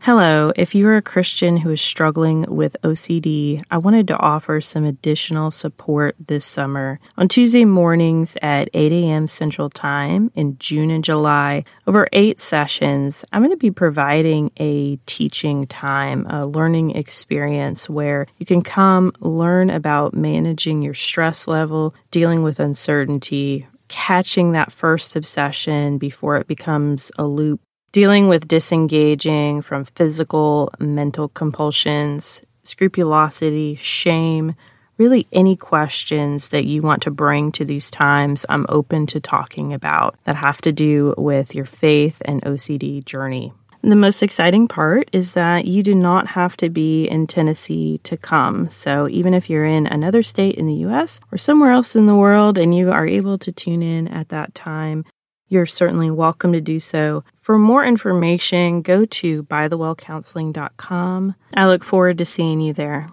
Hello, if you are a Christian who is struggling with OCD, I wanted to offer some additional support this summer. On Tuesday mornings at 8 a.m. Central Time in June and July, over 8 sessions, I'm going to be providing a teaching time, a learning experience where you can come learn about managing your stress level, dealing with uncertainty, catching that first obsession before it becomes a loop, dealing with disengaging from physical, mental compulsions, scrupulosity, shame, really any questions that you want to bring to these times, I'm open to talking about that have to do with your faith and OCD journey. The most exciting part is that you do not have to be in Tennessee to come. So even if you're in another state in the U.S. or somewhere else in the world and you are able to tune in at that time, you're certainly welcome to do so. For more information, go to bythewellcounseling.com. I look forward to seeing you there.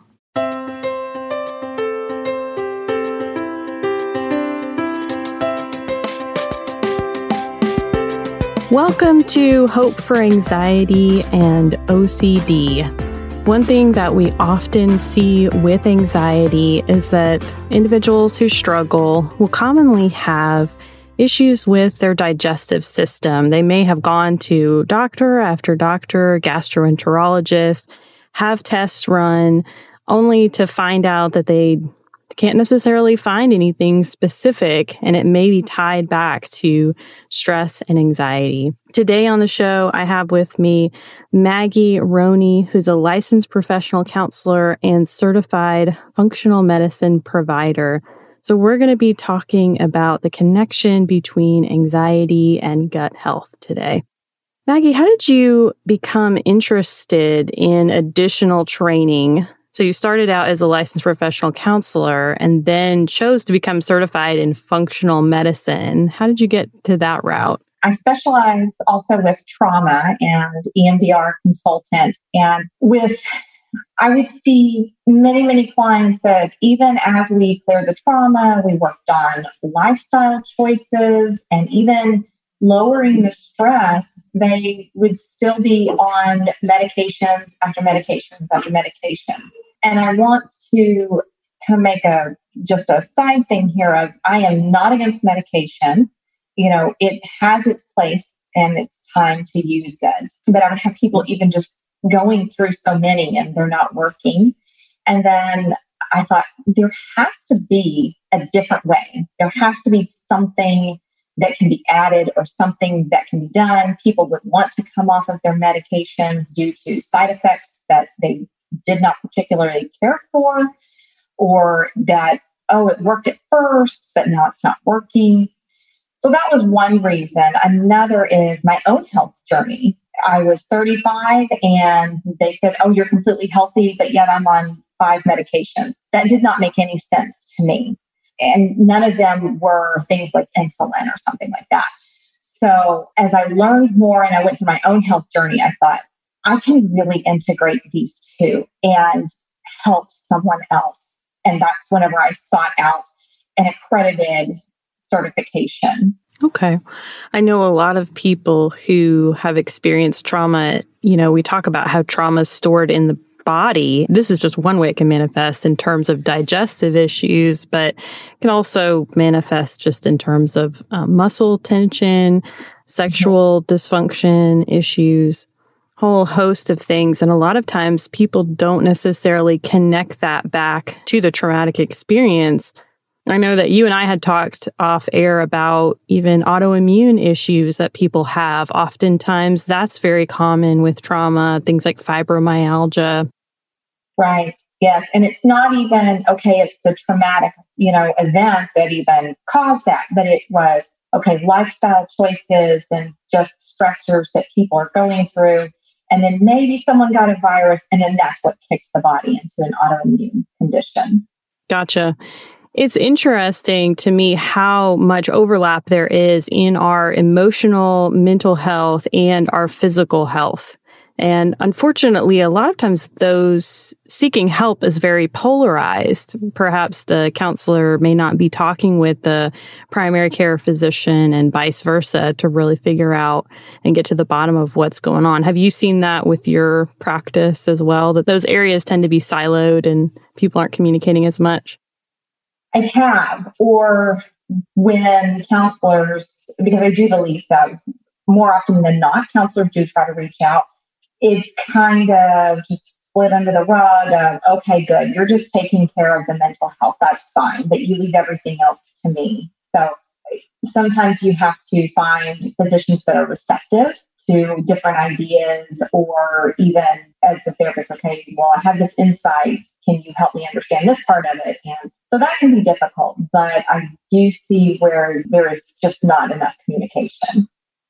Welcome to Hope for Anxiety and OCD. One thing that we often see with anxiety is that individuals who struggle will commonly have issues with their digestive system. They may have gone to doctor after doctor, gastroenterologist, have tests run, only to find out that they can't necessarily find anything specific, and it may be tied back to stress and anxiety. Today on the show, I have with me Maggie Roney, who's a licensed professional counselor and certified functional medicine provider. So we're going to be talking about the connection between anxiety and gut health today. Maggie, how did you become interested in additional training? So you started out as a licensed professional counselor and then chose to become certified in functional medicine. How did you get to that route? I specialize also with trauma and EMDR consultant, and I would see many clients that even as we cleared the trauma, we worked on lifestyle choices and even lowering the stress, they would still be on medications after medications after medications. And I want to make just a side thing here of I am not against medication. It has its place and it's time to use it. But I would have people even just going through so many and they're not working. And then I thought there has to be a different way. There has to be something that can be added or something that can be done. People would want to come off of their medications due to side effects that they did not particularly care for, or that, it worked at first, but now it's not working. So that was one reason. Another is my own health journey. I was 35 and they said, you're completely healthy, but yet I'm on 5 medications. That did not make any sense to me. And none of them were things like insulin or something like that. So as I learned more and I went through my own health journey, I thought I can really integrate these two and help someone else. And that's whenever I sought out an accredited certification. Okay. I know a lot of people who have experienced trauma, we talk about how trauma is stored in the body. This is just one way it can manifest in terms of digestive issues, but it can also manifest just in terms of muscle tension, sexual dysfunction issues, whole host of things. And a lot of times people don't necessarily connect that back to the traumatic experience. I know that you and I had talked off air about even autoimmune issues that people have. Oftentimes, that's very common with trauma, things like fibromyalgia. Right. Yes. And it's not even, it's the traumatic, event that even caused that, but it was, lifestyle choices and just stressors that people are going through. And then maybe someone got a virus, and then that's what kicks the body into an autoimmune condition. Gotcha. It's interesting to me how much overlap there is in our emotional, mental health and our physical health. And unfortunately, a lot of times those seeking help is very polarized. Perhaps the counselor may not be talking with the primary care physician and vice versa to really figure out and get to the bottom of what's going on. Have you seen that with your practice as well, that those areas tend to be siloed and people aren't communicating as much? I have, or when counselors, because I do believe that more often than not, counselors do try to reach out. It's kind of just split under the rug of, okay, good, you're just taking care of the mental health, that's fine, but you leave everything else to me. So sometimes you have to find physicians that are receptive to different ideas, or even as the therapist, okay, well, I have this insight. Can you help me understand this part of it? And so that can be difficult, but I do see where there is just not enough communication.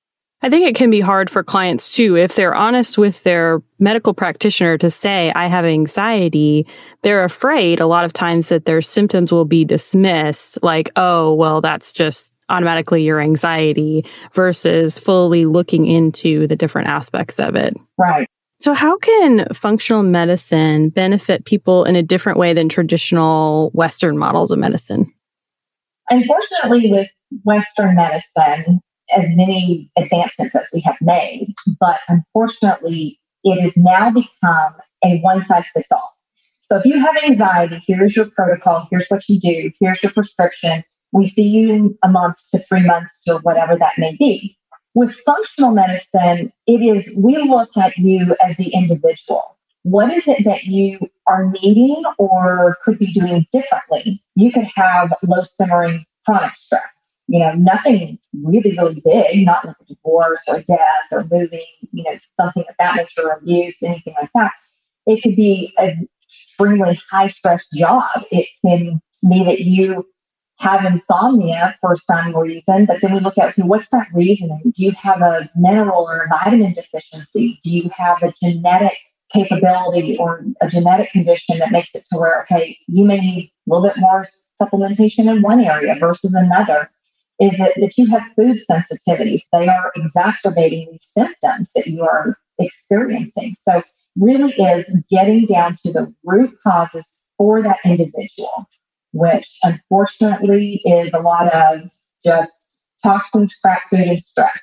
I think it can be hard for clients too. If they're honest with their medical practitioner to say, I have anxiety, they're afraid a lot of times that their symptoms will be dismissed, like, oh, well, that's just automatically your anxiety, versus fully looking into the different aspects of it. Right. So how can functional medicine benefit people in a different way than traditional Western models of medicine? Unfortunately, with Western medicine, as many advancements as we have made, but unfortunately, it has now become a one-size-fits-all. So if you have anxiety, here's your protocol, here's what you do, here's your prescription. We see you in a month to 3 months or whatever that may be. With functional medicine, it is, we look at you as the individual. What is it that you are needing or could be doing differently? You could have low simmering chronic stress. Nothing really, really big, not like a divorce or death or moving, something of that nature, or abuse, anything like that. It could be an extremely high stress job. It can be that you have insomnia for some reason, but then we look at, okay, what's that reason? Do you have a mineral or a vitamin deficiency? Do you have a genetic capability or a genetic condition that makes it to where, okay, you may need a little bit more supplementation in one area versus another? Is it that you have food sensitivities? They are exacerbating these symptoms that you are experiencing. So really is getting down to the root causes for that individual, which unfortunately is a lot of just toxins, crap food, and stress.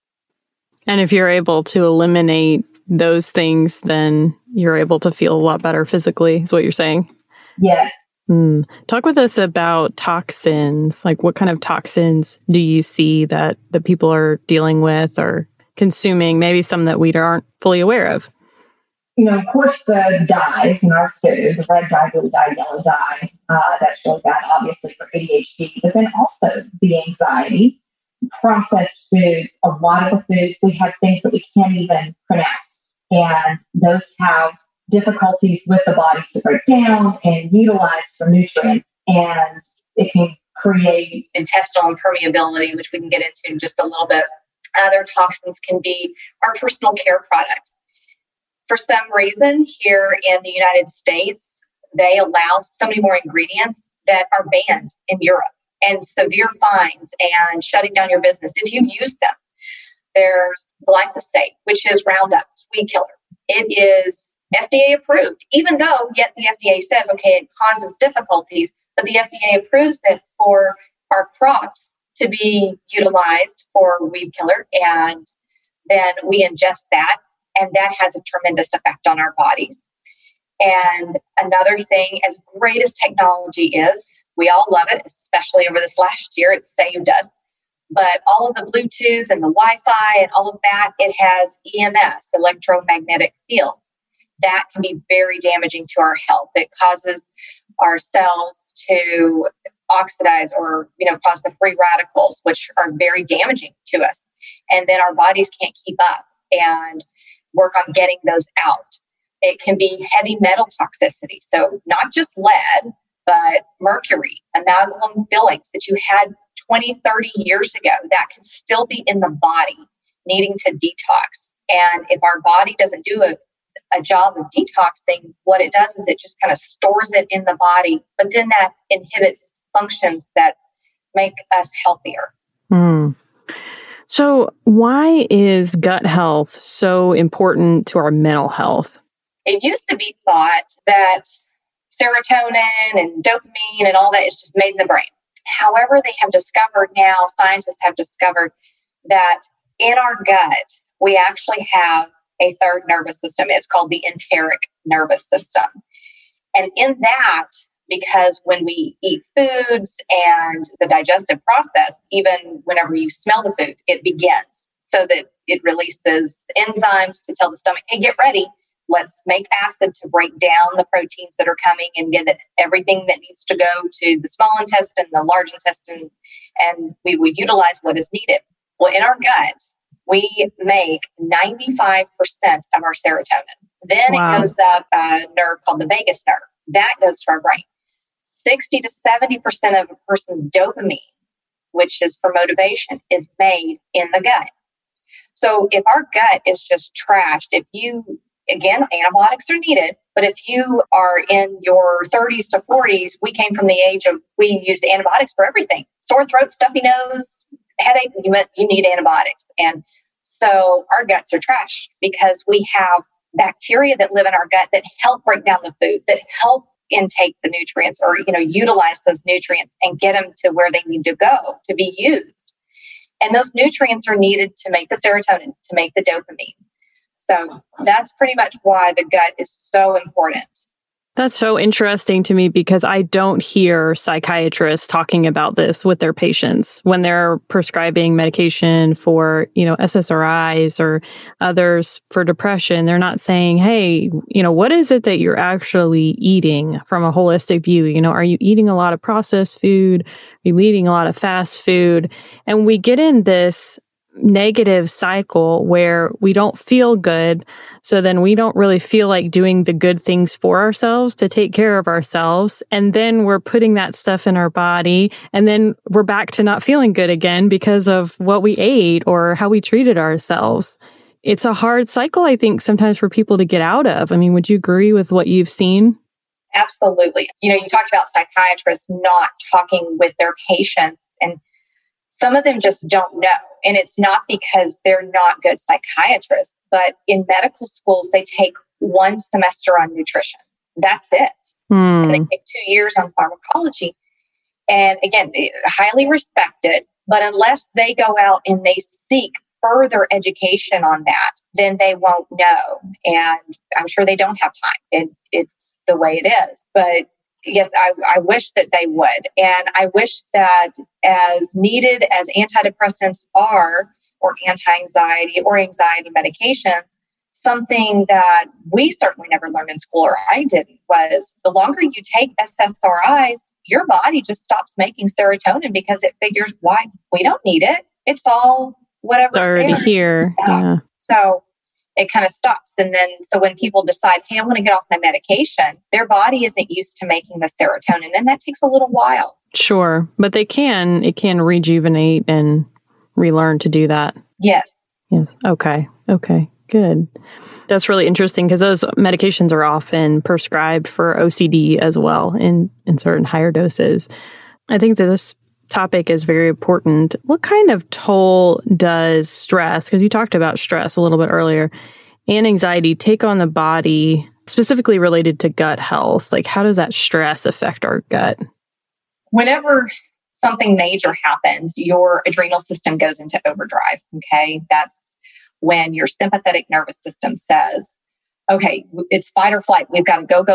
And if you're able to eliminate those things, then you're able to feel a lot better physically, is what you're saying? Yes. Talk with us about toxins. Like, what kind of toxins do you see that the people are dealing with or consuming? Maybe some that we aren't fully aware of. Of course, the dyes in our food, the red dye, blue dye, yellow dye, that's really bad, obviously, for ADHD. But then also the anxiety, processed foods, a lot of the foods, we have things that we can't even pronounce. And those have difficulties with the body to break down and utilize for nutrients. And it can create intestinal impermeability, which we can get into in just a little bit. Other toxins can be our personal care products. For some reason, here in the United States, they allow so many more ingredients that are banned in Europe, and severe fines and shutting down your business if you use them. There's glyphosate, which is Roundup, weed killer. It is FDA approved, even though yet the FDA says, okay, it causes difficulties, but the FDA approves it for our crops to be utilized for weed killer, and then we ingest that, and that has a tremendous effect on our bodies. And another thing, as great as technology is, we all love it, especially over this last year, it's saved us. But all of the Bluetooth and the Wi-Fi and all of that, it has EMS, electromagnetic fields. That can be very damaging to our health. It causes our cells to oxidize or, cause the free radicals, which are very damaging to us. And then our bodies can't keep up and work on getting those out. It can be heavy metal toxicity. So not just lead, but mercury, amalgam fillings that you had 20, 30 years ago that can still be in the body needing to detox. And if our body doesn't do a job of detoxing, what it does is it just kind of stores it in the body, but then that inhibits functions that make us healthier. So why is gut health so important to our mental health? It used to be thought that serotonin and dopamine and all that is just made in the brain. However, they have discovered now, scientists have discovered that in our gut, we actually have a third nervous system. It's called the enteric nervous system. And in that, because when we eat foods and the digestive process, even whenever you smell the food, it begins so that it releases enzymes to tell the stomach, hey, get ready. Let's make acid to break down the proteins that are coming and get everything that needs to go to the small intestine, the large intestine, and we will utilize what is needed. Well, in our gut, we make 95% of our serotonin. Then It goes up a nerve called the vagus nerve. That goes to our brain. 60 to 70% of a person's dopamine, which is for motivation, is made in the gut. So if our gut is just trashed, again, antibiotics are needed, but if you are in your 30s to 40s, we came from the age of, we used antibiotics for everything. Sore throat, stuffy nose, headache, you need antibiotics. And so our guts are trashed because we have bacteria that live in our gut that help break down the food, that help intake the nutrients or, utilize those nutrients and get them to where they need to go to be used. And those nutrients are needed to make the serotonin, to make the dopamine. So that's pretty much why the gut is so important. That's so interesting to me because I don't hear psychiatrists talking about this with their patients when they're prescribing medication for, SSRIs or others for depression. They're not saying, hey, what is it that you're actually eating from a holistic view? Are you eating a lot of processed food? Are you eating a lot of fast food? And we get in this negative cycle where we don't feel good. So then we don't really feel like doing the good things for ourselves to take care of ourselves. And then we're putting that stuff in our body. And then we're back to not feeling good again because of what we ate or how we treated ourselves. It's a hard cycle, I think, sometimes for people to get out of. I mean, would you agree with what you've seen? Absolutely. You talked about psychiatrists not talking with their patients, and some of them just don't know. And it's not because they're not good psychiatrists, but in medical schools, they take one semester on nutrition. That's it. And they take 2 years on pharmacology. And again, highly respected, but unless they go out and they seek further education on that, then they won't know. And I'm sure they don't have time. It's the way it is. But yes, I wish that they would. And I wish that as needed as antidepressants are, or anti-anxiety or anxiety medications, something that we certainly never learned in school, or I didn't, was the longer you take SSRIs, your body just stops making serotonin because it figures, why? We don't need it. It's all whatever's already here. Yeah. So it kind of stops. And then, so when people decide, hey, I want to get off my medication, their body isn't used to making the serotonin. And that takes a little while. Sure. But it can rejuvenate and relearn to do that. Yes. Yes. Okay. Good. That's really interesting because those medications are often prescribed for OCD as well in certain higher doses. I think that this topic is very important. What kind of toll does stress, because you talked about stress a little bit earlier, and anxiety take on the body, specifically related to gut health? Like, how does that stress affect our gut? Whenever something major happens, your adrenal system goes into overdrive. Okay. That's when your sympathetic nervous system says, okay, it's fight or flight. We've got to go,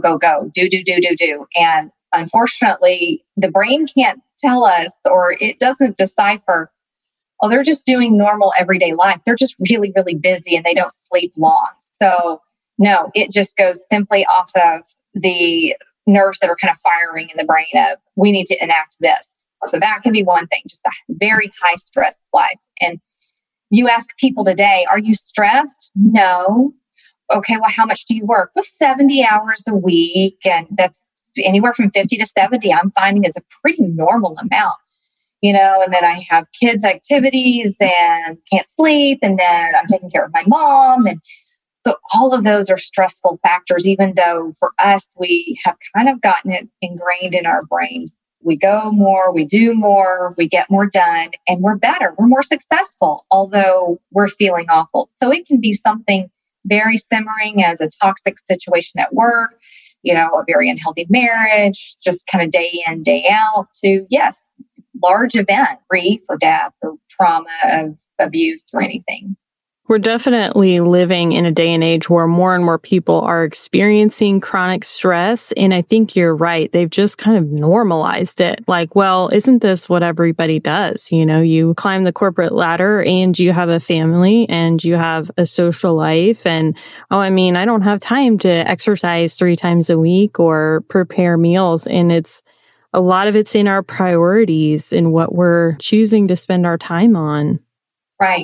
do. And unfortunately, the brain can't tell us, or it doesn't decipher, oh, they're just doing normal everyday life. They're just really, really busy and they don't sleep long. So no, it just goes simply off of the nerves that are kind of firing in the brain of, we need to enact this. So that can be one thing, just a very high stress life. And you ask people today, are you stressed? No. Okay, well, how much do you work? Well, 70 hours a week. And that's anywhere from 50 to 70, I'm finding is a pretty normal amount, and then I have kids' activities and can't sleep. And then I'm taking care of my mom. And so all of those are stressful factors, even though for us, we have kind of gotten it ingrained in our brains we go more, we do more, we get more done, and we're better. We're more successful, although we're feeling awful. So it can be something very simmering as a toxic situation at work, a very unhealthy marriage, just kind of day in, day out, to, yes, large event, grief or death or trauma of abuse or anything. We're definitely living in a day and age where more and more people are experiencing chronic stress. And I think you're right. They've just kind of normalized it. Like, well, isn't this what everybody does? You climb the corporate ladder and you have a family and you have a social life. And, I don't have time to exercise 3 times a week or prepare meals. And a lot of it's in our priorities and what we're choosing to spend our time on. Right.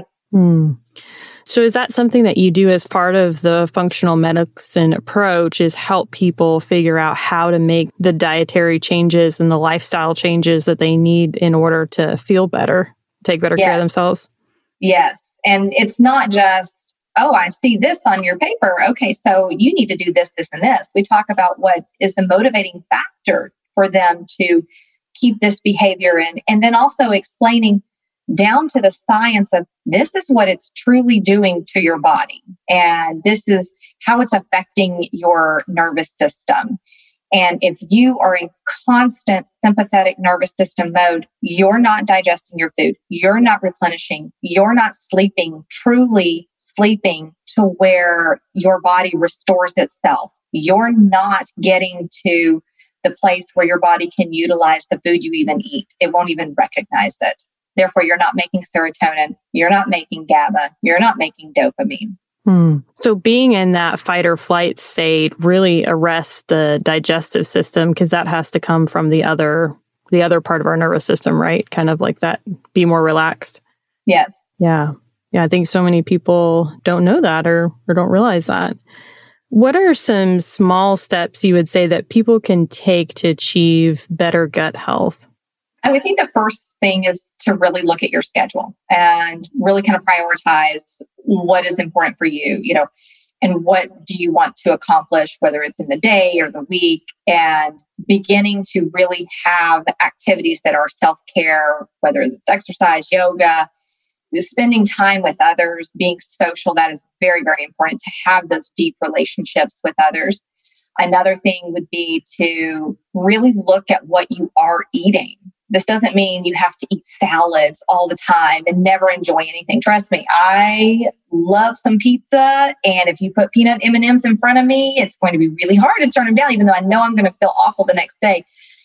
So is that something that you do as part of the functional medicine approach, is help people figure out how to make the dietary changes and the lifestyle changes that they need in order to feel better, take better care of themselves? Yes. And it's not just, I see this on your paper. Okay, so you need to do this, this, and this. We talk about what is the motivating factor for them to keep this behavior in, and then also explaining down to the science of this is what it's truly doing to your body. And this is how it's affecting your nervous system. And if you are in constant sympathetic nervous system mode, you're not digesting your food. You're not replenishing. You're not sleeping, truly sleeping to where your body restores itself. You're not getting to the place where your body can utilize the food you even eat. It won't even recognize it. Therefore, you're not making serotonin, you're not making GABA, you're not making dopamine. So being in that fight or flight state really arrests the digestive system, because that has to come from the other part of our nervous system, right? Kind of like that, be more relaxed. Yes. Yeah. I think so many people don't know that or don't realize that. What are some small steps you would say that people can take to achieve better gut health? I would think the first thing is to really look at your schedule and really kind of prioritize what is important for you, and what do you want to accomplish, whether it's in the day or the week, and beginning to really have activities that are self-care, whether it's exercise, yoga, spending time with others, being social. That is very, very important to have those deep relationships with others. Another thing would be to really look at what you are eating. This doesn't mean you have to eat salads all the time and never enjoy anything. Trust me, I love some pizza. And if you put peanut M&Ms in front of me, it's going to be really hard to turn them down, even though I know I'm going to feel awful the next day.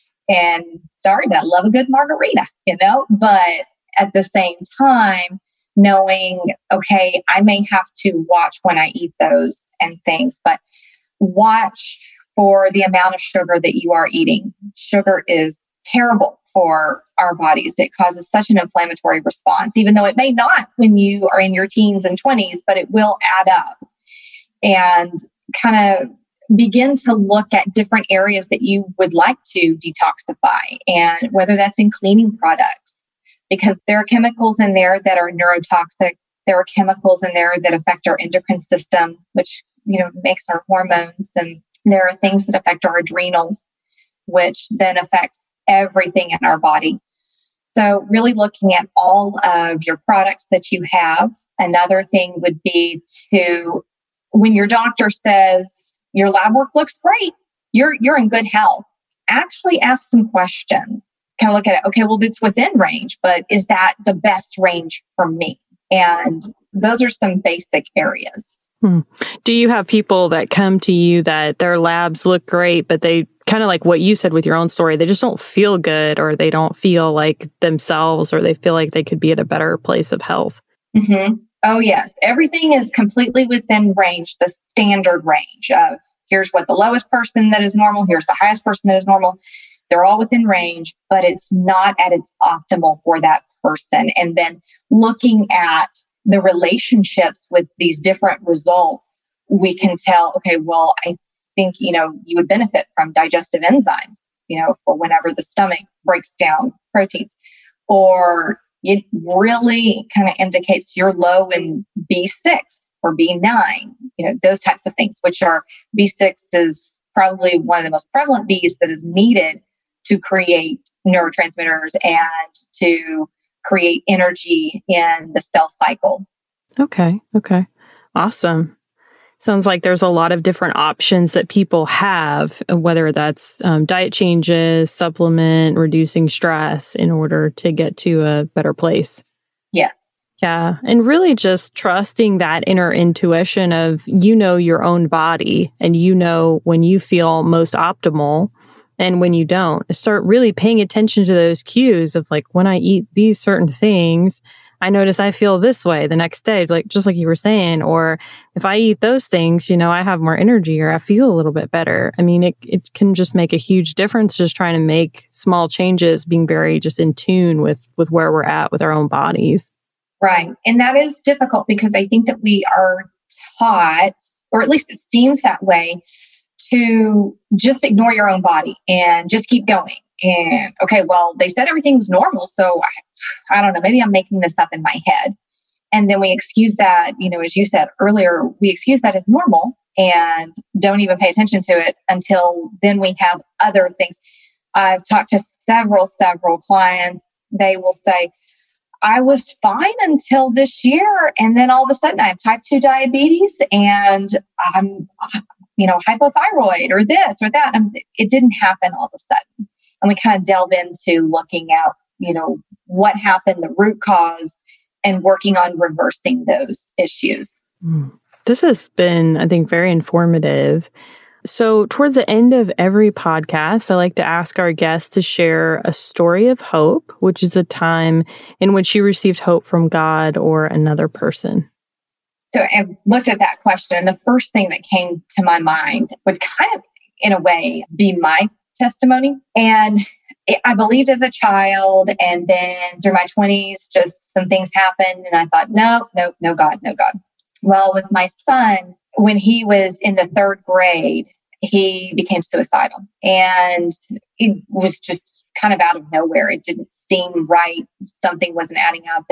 And sorry, but I love a good margarita, but at the same time, knowing, okay, I may have to watch when I eat those and things, but watch for the amount of sugar that you are eating. Sugar is terrible for our bodies. It causes such an inflammatory response, even though it may not when you are in your teens and 20s, but it will add up. And kind of begin to look at different areas that you would like to detoxify, and whether that's in cleaning products, because there are chemicals in there that are neurotoxic. There are chemicals in there that affect our endocrine system, which makes our hormones. And there are things that affect our adrenals, which then affects everything in our body. So really looking at all of your products that you have. Another thing would be to, when your doctor says your lab work looks great, you're in good health, actually ask some questions. Kind of look at it. Okay, well, it's within range, but is that the best range for me? And those are some basic areas. Do you have people that come to you that their labs look great, but they kind of like what you said with your own story, they just don't feel good, or they don't feel like themselves, or they feel like they could be at a better place of health? Mm-hmm. Oh, yes. Everything is completely within range, the standard range of here's what the lowest person that is normal, here's the highest person that is normal. They're all within range, but it's not at its optimal for that person. And then looking at the relationships with these different results, we can tell, okay, well, I think, you would benefit from digestive enzymes, for whenever the stomach breaks down proteins, or it really kind of indicates you're low in B6 or B9, those types of things, which are B6 is probably one of the most prevalent Bs that is needed to create neurotransmitters and to create energy in the cell cycle. Okay. Awesome. Sounds like there's a lot of different options that people have, whether that's diet changes, supplement, reducing stress in order to get to a better place. Yes. Yeah. And really just trusting that inner intuition of, your own body and when you feel most optimal and when you don't. Start really paying attention to those cues of like, when I eat these certain things, I notice I feel this way the next day, just like you were saying, or if I eat those things, I have more energy or I feel a little bit better. I mean, it can just make a huge difference just trying to make small changes, being very just in tune with where we're at with our own bodies. Right. And that is difficult because I think that we are taught, or at least it seems that way, to just ignore your own body and just keep going. And okay, well, they said everything was normal. So I don't know, maybe I'm making this up in my head. And then we excuse that, as you said earlier, we excuse that as normal and don't even pay attention to it until then we have other things. I've talked to several clients. They will say, I was fine until this year. And then all of a sudden I have type 2 diabetes and I'm, hypothyroid or this or that. And it didn't happen all of a sudden. And we kind of delve into looking at, what happened, the root cause, and working on reversing those issues. This has been, I think, very informative. So towards the end of every podcast, I like to ask our guests to share a story of hope, which is a time in which you received hope from God or another person. So I looked at that question, and the first thing that came to my mind would kind of, in a way, be my testimony. And I believed as a child, and then through my 20s, just some things happened, and I thought, no God. Well, with my son, when he was in the 3rd grade, he became suicidal, and it was just kind of out of nowhere. It didn't seem right. Something wasn't adding up,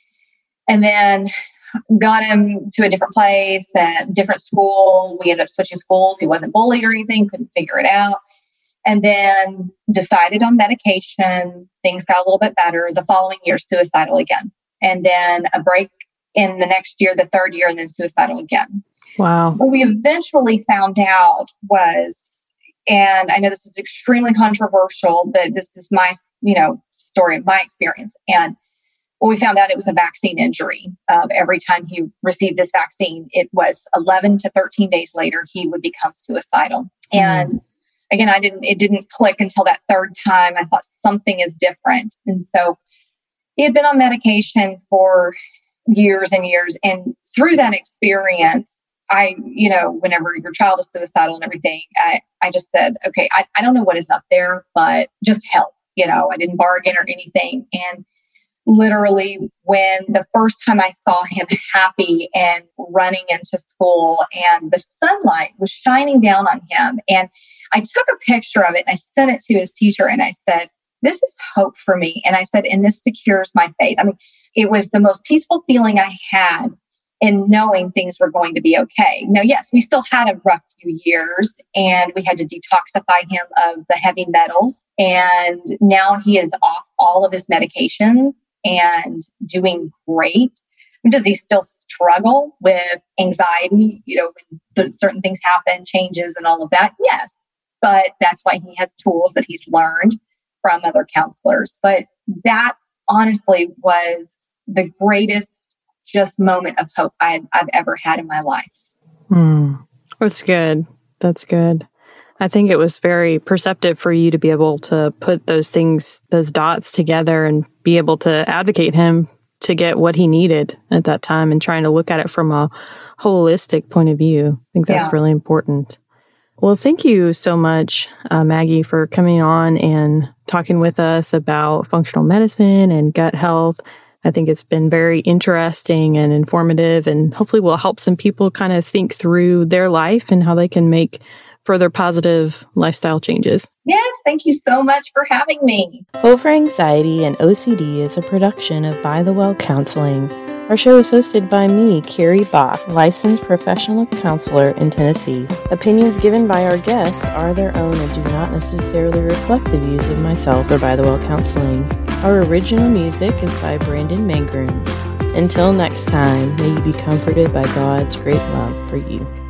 and then got him to a different place, a different school. We ended up switching schools. He wasn't bullied or anything, couldn't figure it out. And then decided on medication. Things got a little bit better. The following year, suicidal again. And then a break in the next year, the 3rd year, and then suicidal again. Wow. What we eventually found out was, and I know this is extremely controversial, but this is my, story of my experience. And what we found out, it was a vaccine injury. Every time he received this vaccine, it was 11 to 13 days later, he would become suicidal. And again, it didn't click until that 3rd time. I thought something is different. And so he had been on medication for years and years. And through that experience, whenever your child is suicidal and everything, I just said, okay, I don't know what is up there, but just help. I didn't bargain or anything. And literally, when the first time I saw him happy and running into school and the sunlight was shining down on him, and I took a picture of it and I sent it to his teacher and I said, this is hope for me. And I said, and this secures my faith. I mean, it was the most peaceful feeling I had in knowing things were going to be okay. Now, yes, we still had a rough few years and we had to detoxify him of the heavy metals. And now he is off all of his medications and doing great. Does he still struggle with anxiety, when certain things happen, changes and all of that? Yes. But that's why he has tools that he's learned from other counselors. But that honestly was the greatest just moment of hope I've ever had in my life. That's good. That's good. I think it was very perceptive for you to be able to put those dots together and be able to advocate him to get what he needed at that time and trying to look at it from a holistic point of view. I think that's really important. Well, thank you so much, Maggie, for coming on and talking with us about functional medicine and gut health. I think it's been very interesting and informative, and hopefully will help some people kind of think through their life and how they can make further positive lifestyle changes. Yes, thank you so much for having me. Over Anxiety and OCD is a production of By the Well Counseling. Our show is hosted by me, Carrie Bach, licensed professional counselor in Tennessee. Opinions given by our guests are their own and do not necessarily reflect the views of myself or By the Well Counseling. Our original music is by Brandon Mangrum. Until next time, may you be comforted by God's great love for you.